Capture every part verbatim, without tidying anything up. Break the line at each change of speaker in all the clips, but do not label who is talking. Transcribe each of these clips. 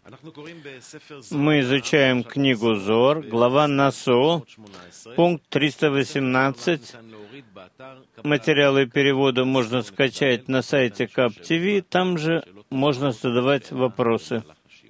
Мы изучаем книгу Зоар, глава Насо, пункт триста восемнадцать. Материалы перевода можно скачать на сайте Кап ТВ, там же можно задавать вопросы.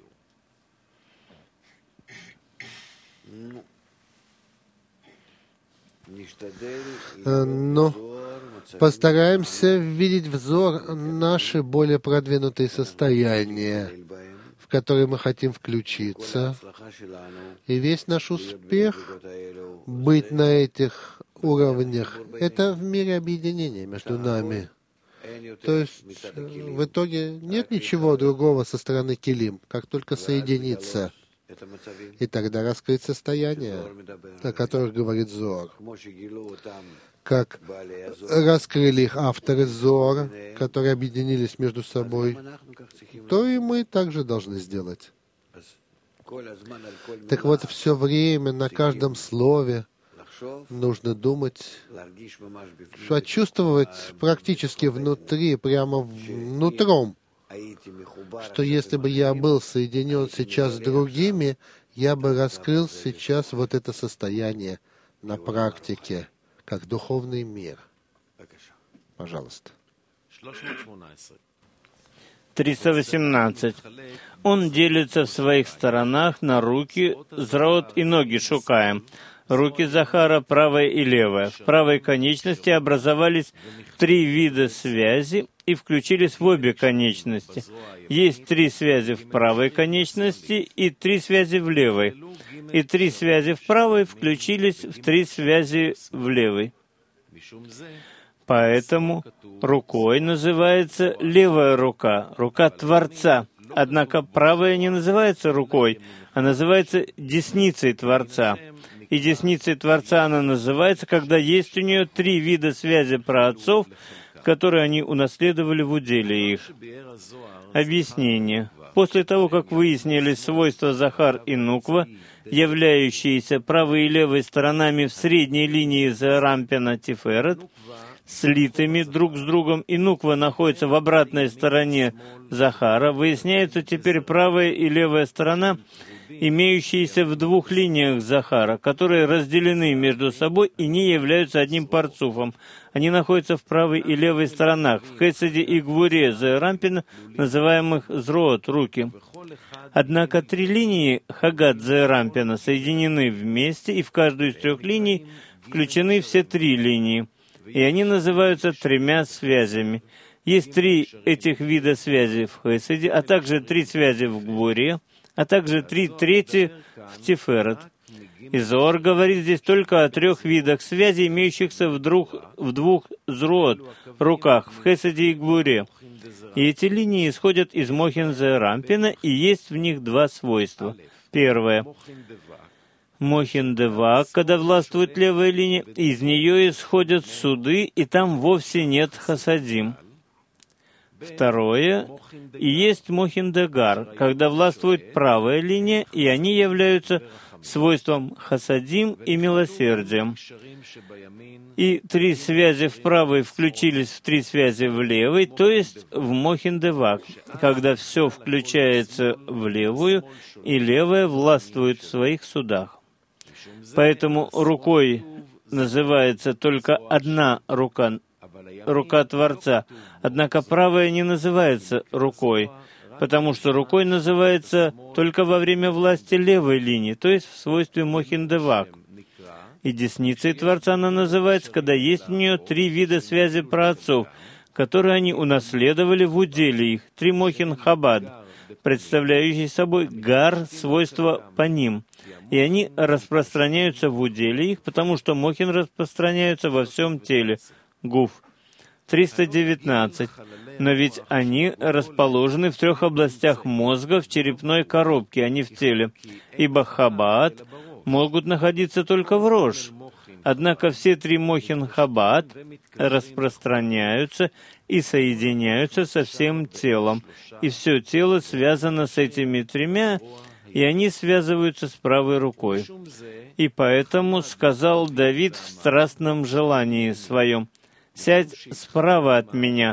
Но постараемся видеть взор наши более продвинутые состояния, в которые мы хотим включиться. И весь наш успех быть на этих уровнях — это в мире объединения между нами. То есть в итоге нет ничего другого со стороны Келим, как только соединиться. И тогда раскрыть состояния, о которых говорит Зоар. Как раскрыли их авторы Зоара, которые объединились между собой, то и мы также должны сделать. Так вот, все время, на каждом слове нужно думать, почувствовать практически внутри, прямо внутром, что если бы я был соединен сейчас с другими, я бы раскрыл сейчас вот это состояние на практике, как духовный мир. Пожалуйста.
триста восемнадцать. Он делится в своих сторонах на руки, зраот и ноги Шукаем. Руки Захара, правая и левая. В правой конечности образовались три вида связи и включились в обе конечности. Есть три связи в правой конечности и три связи в левой. И три связи в правой включились в три связи в левой. Поэтому рукой называется левая рука, рука Творца. Однако правая не называется рукой, а называется десницей Творца. И десницей Творца она называется, когда есть у нее три вида связи праотцов, которые они унаследовали в уделе их. Объяснение. После того, как выяснились свойства Захар и Нуква, являющиеся правой и левой сторонами в средней линии Зеарампина Тиферет, слитыми друг с другом, и Нуква находится в обратной стороне Захара, выясняется теперь правая и левая сторона, имеющиеся в двух линиях Захара, которые разделены между собой и не являются одним парцуфом. Они находятся в правой и левой сторонах, в Хеседе и Гвуре Зеарампина, называемых Зроот, руки. Однако три линии Хагат Зеарампина соединены вместе, и в каждую из трех линий включены все три линии, и они называются тремя связями. Есть три этих вида связи в Хеседе, а также три связи в Гвуре, а также три трети в Тиферет. И Зоар говорит здесь только о трех видах связи, имеющихся в, друг, в двух зроот, руках, в Хеседе и Гвуре. И эти линии исходят из Мохин Зеарампина, и есть в них два свойства. Первое. Мохин Девак, когда властвует левая линия, из нее исходят суды, и там вовсе нет хасадим. Второе, и есть Мохин Дегар, когда властвует правая линия, и они являются свойством хасадим и милосердием. И три связи в правой включились в три связи в левой, то есть в Мохин Девак, когда все включается в левую, и левая властвует в своих судах. Поэтому рукой называется только одна рука, рука Творца, однако правая не называется рукой, потому что рукой называется только во время власти левой линии, то есть в свойстве Мохин Девак. И десницей Творца она называется, когда есть у нее три вида связи праотцов, которые они унаследовали в уделе их, три Мохин Хабад, представляющие собой гар, свойства по ним. И они распространяются в уделе их, потому что Мохин распространяются во всем теле, гуф. триста девятнадцать. Но ведь они расположены в трех областях мозга в черепной коробке, а не в теле, ибо Хабад могут находиться только в рож. Однако все три Мохин Хабад распространяются и соединяются со всем телом, и все тело связано с этими тремя, и они связываются с правой рукой. И поэтому сказал Давид в страстном желании своем: «Сядь справа от меня,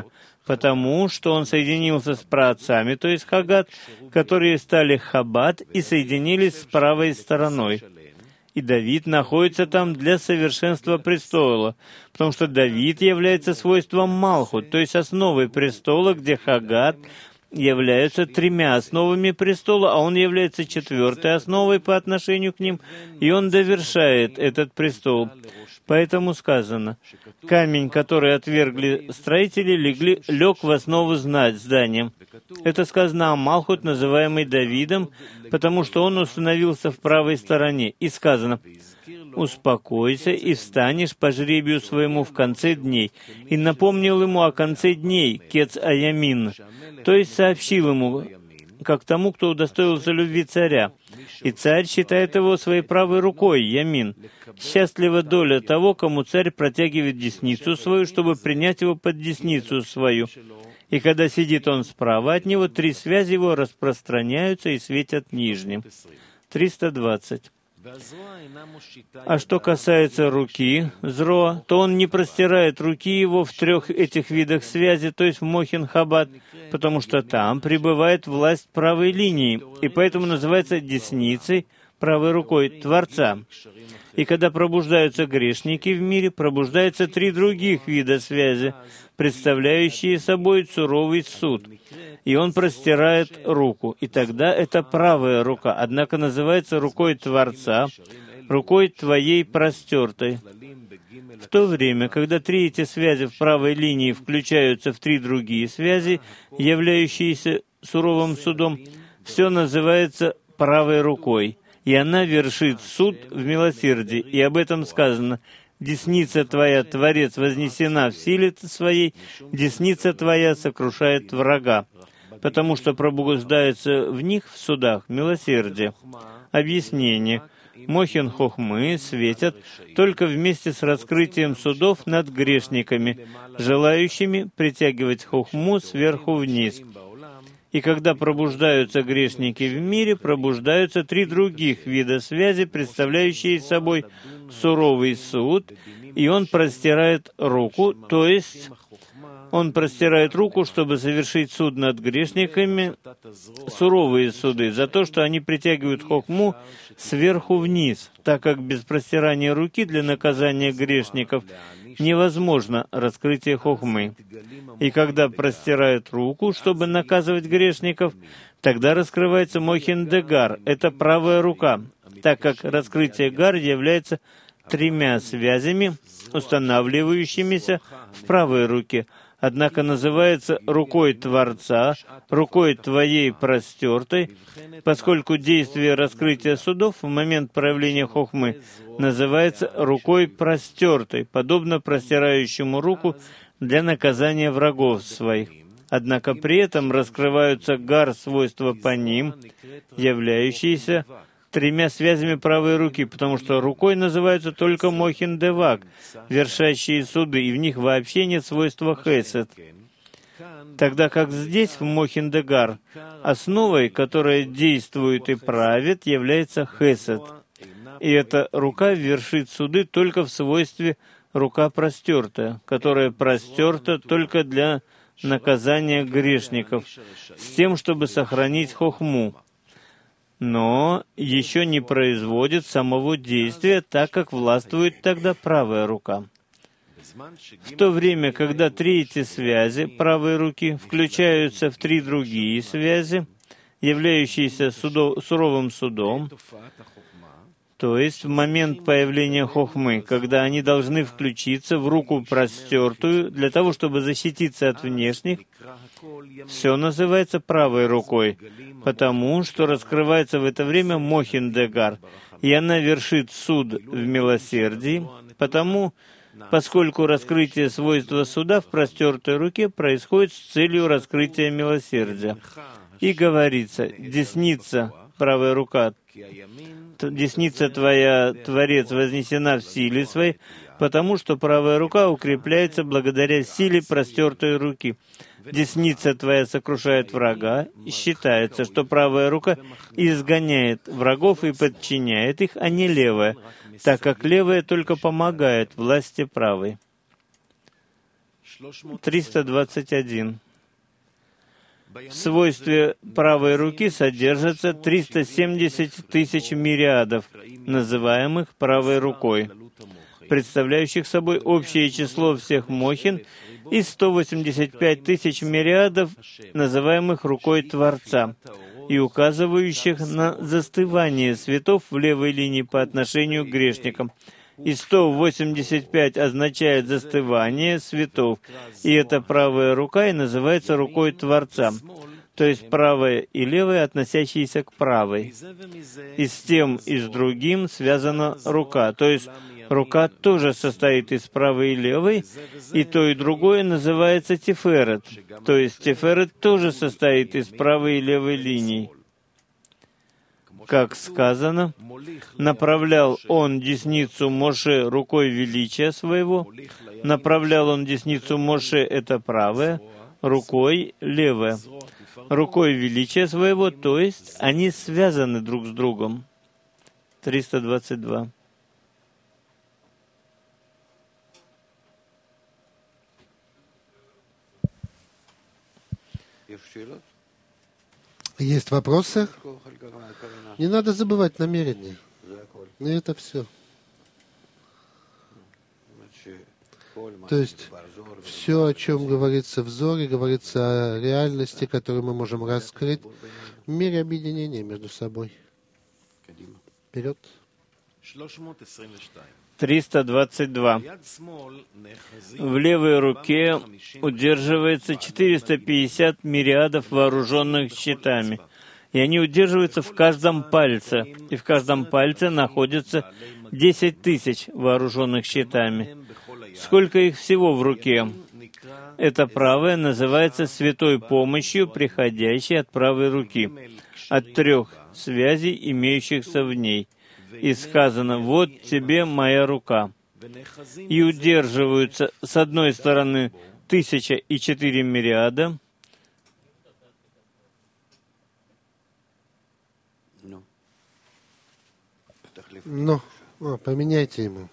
потому что он соединился с праотцами, то есть Хагат, которые стали Хабад и соединились с правой стороной. И Давид находится там для совершенства престола, потому что Давид является свойством Малхут, то есть основой престола, где Хагат являются тремя основами престола, а он является четвертой основой по отношению к ним, и он довершает этот престол. Поэтому сказано, камень, который отвергли строители, легли, лег в основу знать здания. Это сказано о Малхут, называемый Давидом, потому что он установился в правой стороне. И сказано, «Успокойся и встанешь по жребию своему в конце дней». И напомнил ему о конце дней, Кец Аямин, то есть сообщил ему, как тому, кто удостоился любви царя. И царь считает его своей правой рукой, Ямин. Счастлива доля того, кому царь протягивает десницу свою, чтобы принять его под десницу свою. И когда сидит он справа от него, три связи его распространяются и светят нижним. триста двадцать. А что касается руки, зро, то он не простирает руки его в трех этих видах связи, то есть в Мохин Хабад, потому что там пребывает власть правой линии, и поэтому называется десницей, правой рукой Творца. И когда пробуждаются грешники в мире, пробуждаются три других вида связи, представляющие собой суровый суд. И он простирает руку, и тогда это правая рука, однако называется рукой Творца, рукой твоей простертой. В то время, когда три эти связи в правой линии включаются в три другие связи, являющиеся суровым судом, все называется правой рукой, и она вершит суд в милосердии. И об этом сказано: «Десница твоя, Творец, вознесена в силе своей, десница твоя сокрушает врага», потому что пробуждается в них в судах милосердие. Объяснение. Мохин Хохмы светят только вместе с раскрытием судов над грешниками, желающими притягивать Хохму сверху вниз. И когда пробуждаются грешники в мире, пробуждаются три других вида связи, представляющие собой суровый суд, и он простирает руку, то есть он простирает руку, чтобы совершить суд над грешниками, суровые суды, за то, что они притягивают хохму сверху вниз, так как без простирания руки для наказания грешников невозможно раскрытие хохмы. И когда простирают руку, чтобы наказывать грешников, тогда раскрывается Мохин де Гар, это правая рука, так как раскрытие Гар является тремя связями, устанавливающимися в правой руке, однако называется рукой Творца, рукой твоей простертой, поскольку действие раскрытия судов в момент проявления хохмы называется рукой простертой, подобно простирающему руку для наказания врагов своих. Однако при этом раскрываются гар свойства по ним, являющиеся тремя связями правой руки, потому что рукой называются только Мохин Девак, вершащие суды, и в них вообще нет свойства Хесед. Тогда как здесь, в Мохин де Гар, основой, которая действует и правит, является Хесед. И эта рука вершит суды только в свойстве рука простертая, которая простерта только для наказания грешников, с тем, чтобы сохранить хохму, но еще не производит самого действия, так как властвует тогда правая рука. В то время, когда три эти связи правой руки включаются в три другие связи, являющиеся судо, суровым судом, то есть в момент появления хохмы, когда они должны включиться в руку простертую для того, чтобы защититься от внешних, все называется правой рукой, потому что раскрывается в это время Мохин де Гар, и она вершит суд в милосердии, потому, поскольку раскрытие свойства суда в простертой руке происходит с целью раскрытия милосердия. И говорится, десница, правая рука, десница твоя, Творец, вознесена в силе своей, потому что правая рука укрепляется благодаря силе простертой руки. Десница твоя сокрушает врага, и считается, что правая рука изгоняет врагов и подчиняет их, а не левая, так как левая только помогает власти правой. триста двадцать один. В свойстве правой руки содержится триста семьдесят тысяч мириадов, называемых правой рукой, представляющих собой общее число всех мохин, и сто восемьдесят пять тысяч мириадов, называемых рукой Творца, и указывающих на застывание светов в левой линии по отношению к грешникам. И сто восемьдесят пять означает застывание светов, и эта правая рука и называется рукой Творца, то есть правая и левая, относящиеся к правой. И с тем и с другим связана рука, то есть рука тоже состоит из правой и левой, и то и другое называется тиферет, то есть тиферет тоже состоит из правой и левой линий. Как сказано, направлял он десницу Моше рукой величия своего, направлял он десницу Моше, это правая, рукой левая, рукой величия своего, то есть они связаны друг с другом. триста двадцать два.
Есть вопросы? Не надо забывать намерение. И это все. То есть все, о чем говорится в Зоре, говорится о реальности, которую мы можем раскрыть в мире объединения между собой. Вперед.
триста двадцать два. В левой руке удерживается четыреста пятьдесят мириадов вооруженных щитами, и они удерживаются в каждом пальце, и в каждом пальце находится десять тысяч вооруженных щитами. Сколько их всего в руке? Это правая называется святой помощью, приходящей от правой руки, от трех связей, имеющихся в ней. И сказано: «Вот тебе моя рука». И удерживаются с одной стороны тысяча и четыре мириада,
Ну, а, поменяйте ему.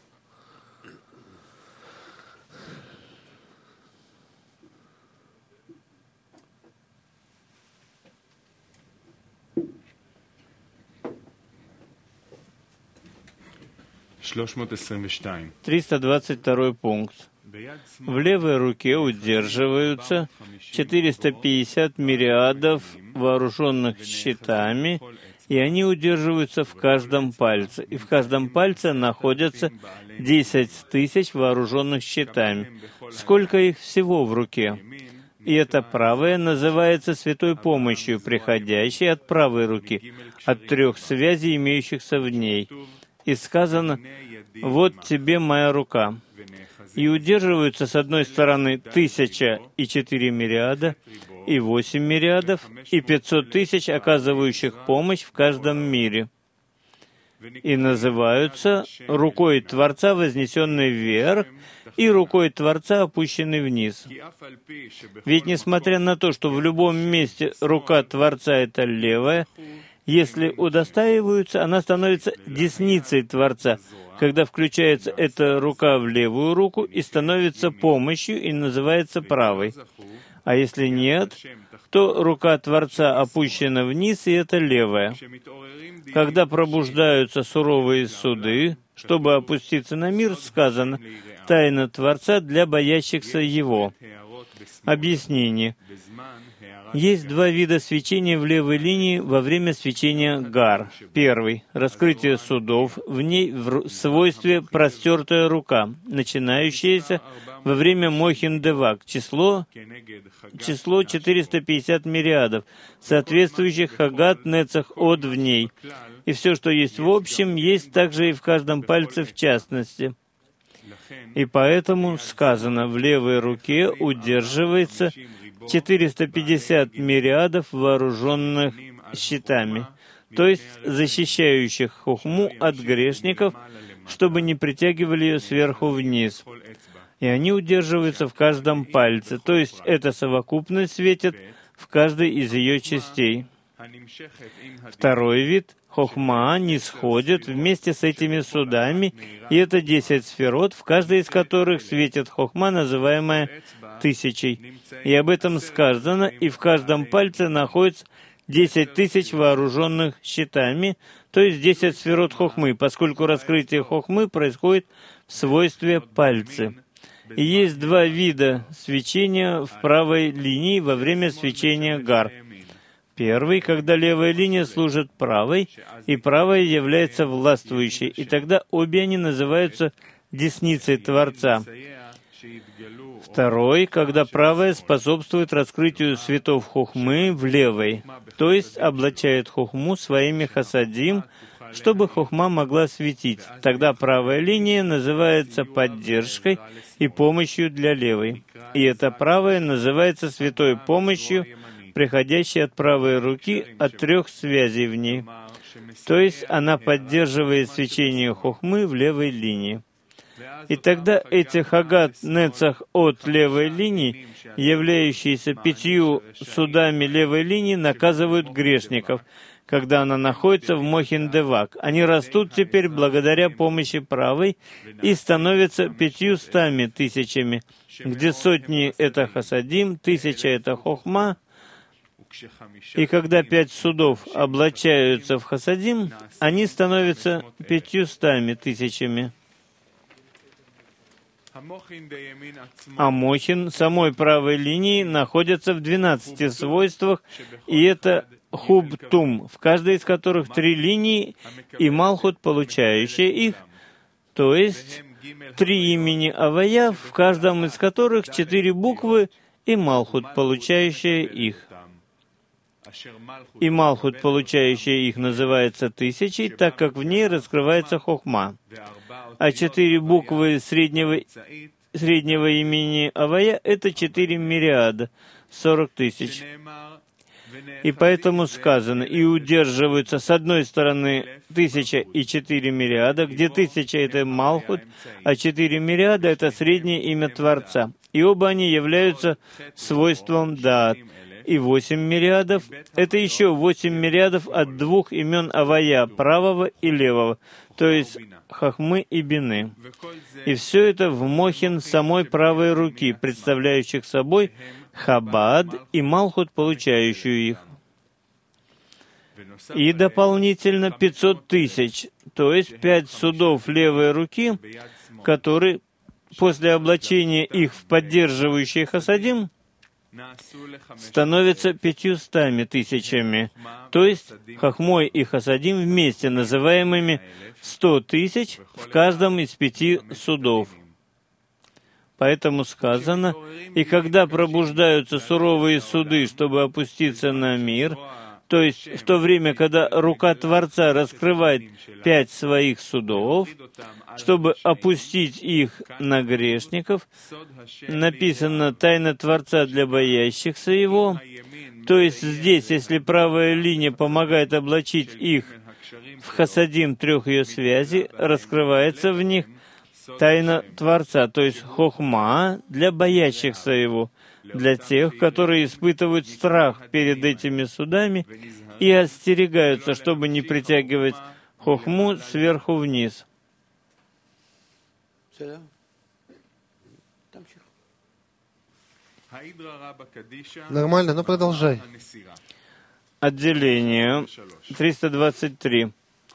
триста двадцать второй пункт. В левой руке удерживаются четыреста пятьдесят мириадов вооруженных щитами, и они удерживаются в каждом пальце. И в каждом пальце находятся десять тысяч вооруженных щитами. Сколько их всего в руке? И это правая называется святой помощью, приходящей от правой руки, от трех связей, имеющихся в ней. И сказано: «Вот тебе моя рука». И удерживаются с одной стороны тысяча и четыре мириада, и восемь мириадов, и пятьсот тысяч, оказывающих помощь в каждом мире. И называются рукой Творца, вознесенной вверх, и рукой Творца, опущенной вниз. Ведь несмотря на то, что в любом месте рука Творца — это левая, если удостаиваются, она становится десницей Творца, когда включается эта рука в левую руку и становится помощью и называется правой. А если нет, то рука Творца опущена вниз, и это левая. Когда пробуждаются суровые суды, чтобы опуститься на мир, сказано: «Тайна Творца для боящихся Его». Объяснение. Есть два вида свечения в левой линии во время свечения гар. Первый — раскрытие судов, в ней в свойстве простертая рука, начинающаяся во время Мохин Девак, число, число четыреста пятьдесят мириадов, соответствующих Хагат Нецах Од в ней. И все, что есть в общем, есть также и в каждом пальце в частности. И поэтому сказано: в левой руке удерживается четыреста пятьдесят мириадов вооруженных щитами, то есть защищающих хохму от грешников, чтобы не притягивали ее сверху вниз. И они удерживаются в каждом пальце, то есть эта совокупность светит в каждой из ее частей. Второй вид — хохма не сходит вместе с этими судами, и это десять сферот, в каждой из которых светит хохма, называемая тысячей. И об этом сказано, и в каждом пальце находится десять тысяч вооруженных щитами, то есть десять сферот хохмы, поскольку раскрытие хохмы происходит в свойстве пальца. И есть два вида свечения в правой линии во время свечения гар. Первый, когда левая линия служит правой, и правая является властвующей, и тогда обе они называются десницей Творца. Второй, когда правая способствует раскрытию светов хохмы в левой, то есть облачает хохму своими хасадим, чтобы хохма могла светить. Тогда правая линия называется поддержкой и помощью для левой. И эта правая называется святой помощью, приходящей от правой руки от трех связей в ней. То есть она поддерживает свечение хохмы в левой линии. И тогда эти хагат нецах от левой линии, являющиеся пятью судами левой линии, наказывают грешников, когда она находится в Мохин-Девак. Они растут теперь благодаря помощи правой и становятся пятьюстами тысячами, где сотни — это хасадим, тысяча — это хохма. И когда пять судов облачаются в хасадим, они становятся пятьюстами тысячами. А мохин самой правой линии находится в двенадцати свойствах, и это хуб-тум, в каждой из которых три линии и малхут, получающие их, то есть три имени Авая, в каждом из которых четыре буквы и малхут, получающие их. И малхут, получающая их, называется тысячей, так как в ней раскрывается хохма. А четыре буквы среднего, среднего имени Авая — это четыре мириада, сорок тысяч. И поэтому сказано, и удерживаются с одной стороны тысяча и четыре мириада, где тысяча — это малхут, а четыре мириада — это среднее имя Творца. И оба они являются свойством даат. И восемь мириадов — это еще восемь мириадов от двух имен Авая, правого и левого, то есть Хахмы и Бины. И все это в мохин самой правой руки, представляющих собой Хабад и Малхут, получающую их. И дополнительно пятьсот тысяч, то есть пять судов левой руки, которые после облачения их в поддерживающий хасадим становятся пятьюстами тысячами, то есть хохмой и хасадим вместе, называемыми сто тысяч в каждом из пяти судов. Поэтому сказано, и когда пробуждаются суровые суды, чтобы опуститься на мир, то есть в то время, когда рука Творца раскрывает пять своих судов, чтобы опустить их на грешников, написано «Тайна Творца для боящихся Его». То есть здесь, если правая линия помогает облачить их в хасадим трех ее связей, раскрывается в них тайна Творца, то есть хохма для боящихся Его, для тех, которые испытывают страх перед этими судами и остерегаются, чтобы не притягивать хохму сверху вниз.
Нормально, но продолжай.
Отделение триста двадцать три.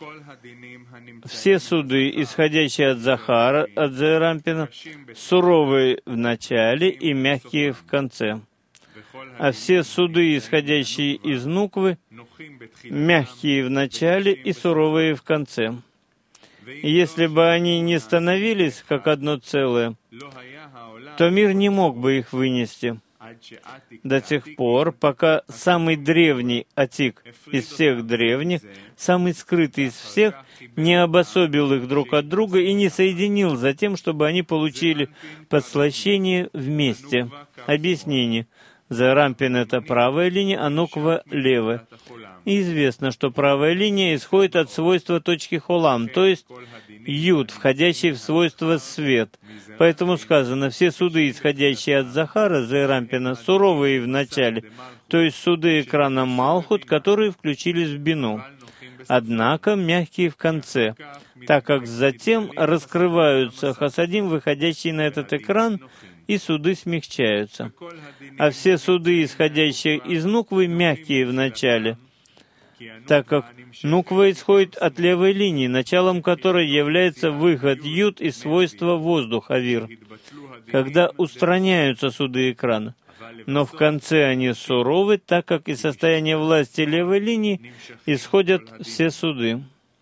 Все суды, исходящие от Захара, от Зерампина, суровые в начале и мягкие в конце. А все суды, исходящие из Нуквы, мягкие в начале и суровые в конце. И если бы они не становились как одно целое, то мир не мог бы их вынести до тех пор, пока самый древний Атик из всех древних, самый скрытый из всех, не обособил их друг от друга и не соединил за тем, чтобы они получили подслащение вместе. Объяснение. Зарампин — это правая линия, а Нуква — левая. И известно, что правая линия исходит от свойства точки холам, то есть Юд, входящий в свойство свет. Поэтому сказано, все суды, исходящие от Захара, Зарампина, суровые в начале, то есть суды экрана Малхут, которые включились в Бину. Однако мягкие в конце, так как затем раскрываются хасадим, выходящие на этот экран, и суды смягчаются. А все суды, исходящие из нуквы, мягкие в начале, так как нуква исходит от левой линии, началом которой является выход юд из свойства воздух, авир, когда устраняются суды экрана. Но в конце они суровы, так как из состояния власти левой линии исходят все суды.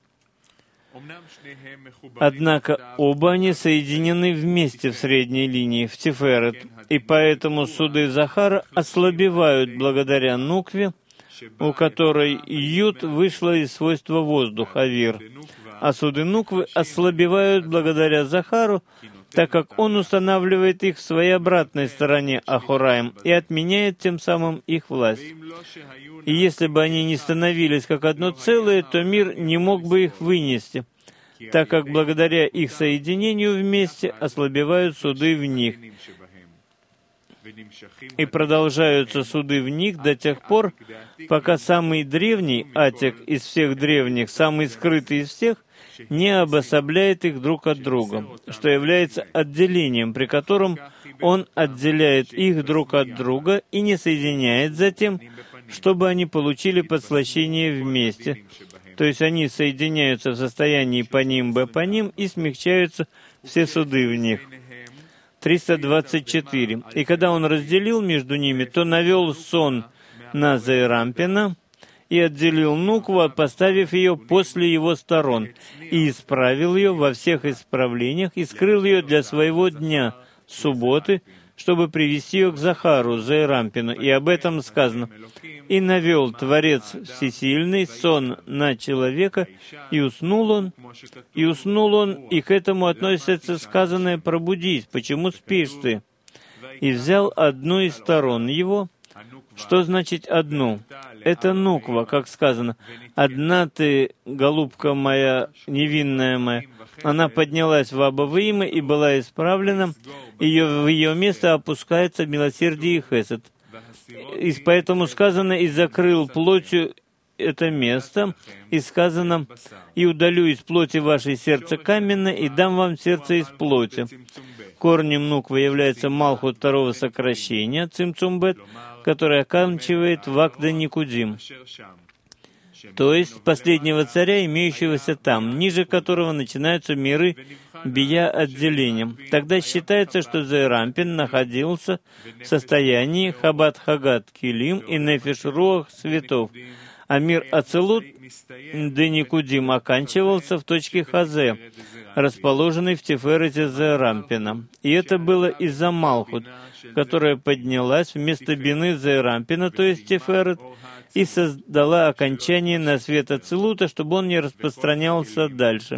Однако оба они соединены вместе в средней линии, в Тиферет, и поэтому суды Захара ослабевают благодаря нукве, у которой Юд вышла из свойства воздух, авир, а суды нуквы ослабевают благодаря Захару, так как он устанавливает их в своей обратной стороне, Ахураим, и отменяет тем самым их власть. И если бы они не становились как одно целое, то мир не мог бы их вынести, так как благодаря их соединению вместе ослабевают суды в них. И продолжаются суды в них до тех пор, пока самый древний Атик из всех древних, самый скрытый из всех, не обособляет их друг от друга, что является отделением, при котором он отделяет их друг от друга и не соединяет затем, чтобы они получили подслащение вместе. То есть они соединяются в состоянии паним бе паним и смягчаются все суды в них. триста двадцать четыре. И когда он разделил между ними, то навел сон на Зеэрампина и отделил нукву, поставив ее после его сторон, и исправил ее во всех исправлениях, и скрыл ее для своего дня, субботы, чтобы привести ее к Захару, Зеэрампину. И об этом сказано: «И навел Творец Всесильный сон на человека, и уснул он, и уснул он, и к этому относится сказанное «пробудись». Почему спишь ты? И взял одну из сторон его». Что значит «одну»? Это нуква, как сказано: «Одна ты, голубка моя, невинная моя». Она поднялась в Абаваима и была исправлена, ее, в ее место опускается милосердие и хесед. И поэтому сказано: «И закрыл плотью это место», и сказано: «И удалю из плоти вашей сердце каменное, и дам вам сердце из плоти». Корнем нуквы является Малхут второго сокращения, Цимцумбет, который оканчивает Вакда Никудим, то есть последнего царя, имеющегося там, ниже которого начинаются миры бия отделением. Тогда считается, что Зеэрампин находился в состоянии Хабат Хагат Килим и Нефиш Руах Светов, а мир Ацелут Деникудим оканчивался в точке Хазе, расположенной в Тиферете Зеэрампина. И это было из-за Малхут, которая поднялась вместо бины Зеэрампина, то есть Тиферет, и создала окончание на свет Ацелута, чтобы он не распространялся дальше.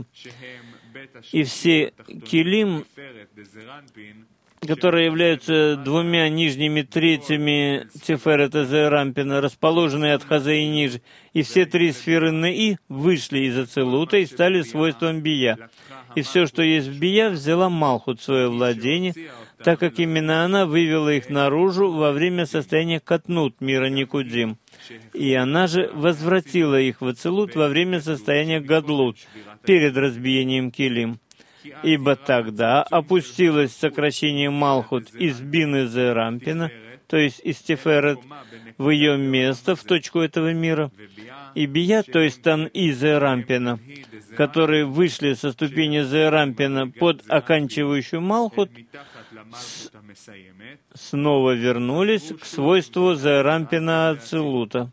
И все килим, которые являются двумя нижними третьими Тиферета Зеэрампина, расположенные от Хазе и ниже, и все три сферы Неи вышли из Ацелута и стали свойством Бия. И все, что есть в Бия, взяла Малхут в свое владение, так как именно она вывела их наружу во время состояния Катнут, мира Никудим. И она же возвратила их в Ацелут во время состояния Гадлут, перед разбиением Килим. Ибо тогда опустилось сокращение Малхут из бины Зеэрампина, то есть из Тиферет, в ее место, в точку этого мира, и Бия, то есть Тан-И Зеэрампина, которые вышли со ступени Зеэрампина под оканчивающую Малхут, с... снова вернулись к свойству Зеэрампина Ацелута.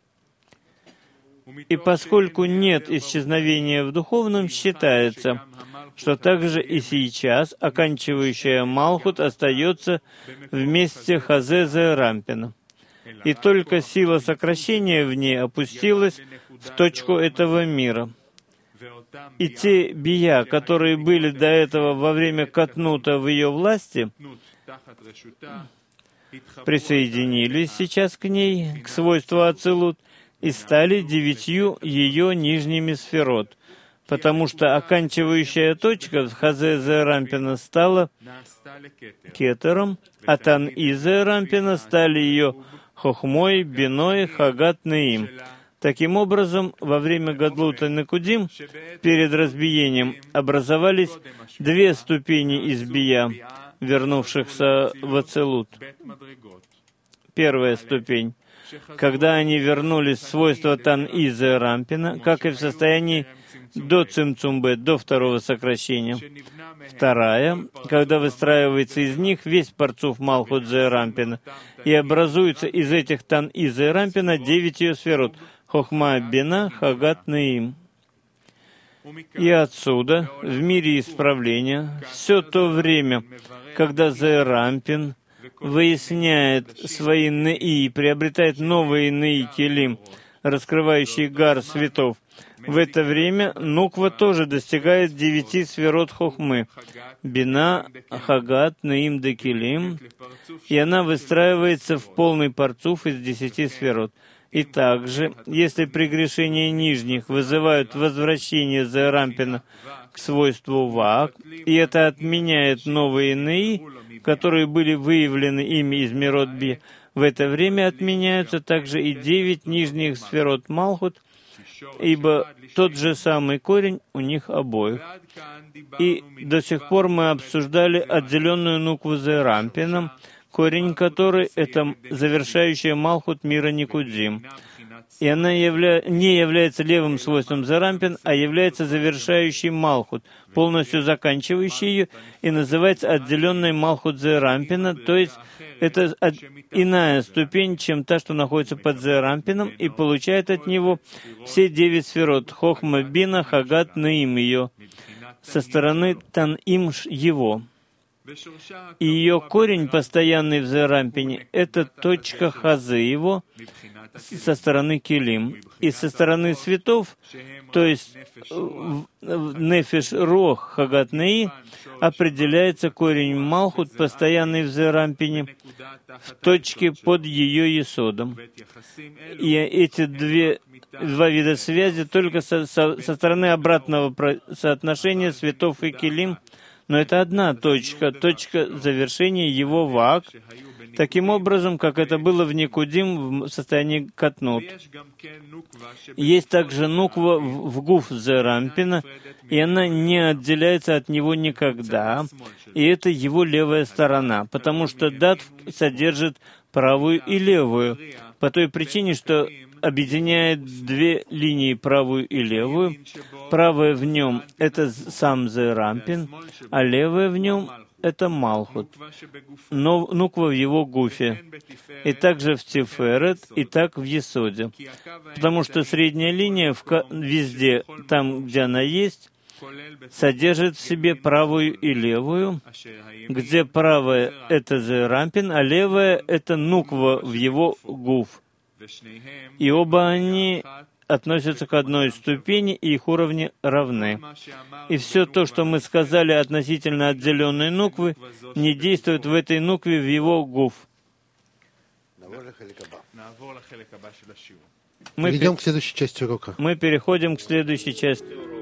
И поскольку нет исчезновения в духовном, считается, что также и сейчас оканчивающая Малхут остается вместе Хазе Зеэрампина. И только сила сокращения в ней опустилась в точку этого мира. И те бия, которые были до этого во время Катнута в ее власти, присоединились сейчас к ней, к свойству Ацелут, и стали девятью ее нижними сферот, потому что оканчивающая точка в Хазе Зеэрампина стала кетером, а Тан-И Зеэрампина стали ее хохмой, биной, хагат неим. Таким образом, во время Гадлута Никудим, перед разбиением, образовались две ступени из бия, в вернувшихся в Ацилут. Первая ступень. Когда они вернулись в свойства Тан-И Зерампина, как и в состоянии до Цимцумбе, до второго сокращения. Вторая, когда выстраивается из них весь парцуф Малхут Зерампина, и образуется из этих Тан-И Зерампина девять ее сферот — Хохма, Бина, Хагат, Наим. И отсюда, в мире исправления, все то время, когда Зерампин выясняет свои неи и приобретает новые неи келим, раскрывающие гар светов, в это время Нуква тоже достигает девяти сферот Хохмы — Бина, Хагат, Наим, Декилим, и она выстраивается в полный парцуф из десяти сферот. И также, если прегрешения нижних вызывают возвращение Зерампина к свойству Ваак, и это отменяет новые неи, которые были выявлены ими из Мирот Би, в это время отменяются также и девять нижних сферот Малхут, ибо тот же самый корень у них обоих. И до сих пор мы обсуждали отделенную Нукву Зерампином, корень которой — это завершающая Малхут мира Никудим. И она явля... не является левым свойством Зерампин, а является завершающей Малхут, полностью заканчивающей ее, и называется отделенной Малхут Зерампина, то есть это иная ступень, чем та, что находится под Зерампином, и получает от него все девять сферот — Хохма, Бина, Хагат, Наим ее, со стороны Тан-Им его. И ее корень, постоянный в Зерампине, это точка Хазы его со стороны Килим. И со стороны светов, то есть Нефиш Рох Хагат Неи, определяется корень Малхут, постоянный в Зерампине, в точке под ее есодом. И эти две, два вида связи только со, со, со стороны обратного соотношения светов и Килим, но это одна точка, точка завершения его Ваак, таким образом, как это было в Никудим в состоянии Катнут. Есть также Нуква в Гуф Зерампина, и она не отделяется от него никогда, и это его левая сторона, потому что Дат содержит правую и левую, по той причине, что объединяет две линии, правую и левую. Правая в нем — это сам Зерампин, а левая в нем — это Малхут, но Нуква в его гуфе, и также в Тиферет, и так в Есоде. Потому что средняя линия в везде, там, где она есть, содержит в себе правую и левую, где правая — это Зерампин, а левая — это Нуква в его гуф. И оба они относятся к одной ступени, и их уровни равны. И все то, что мы сказали относительно отделенной нуквы, не действует в этой нукве в его гуф. Мы
перейдем к следующей части урока.
Мы переходим к следующей части урока.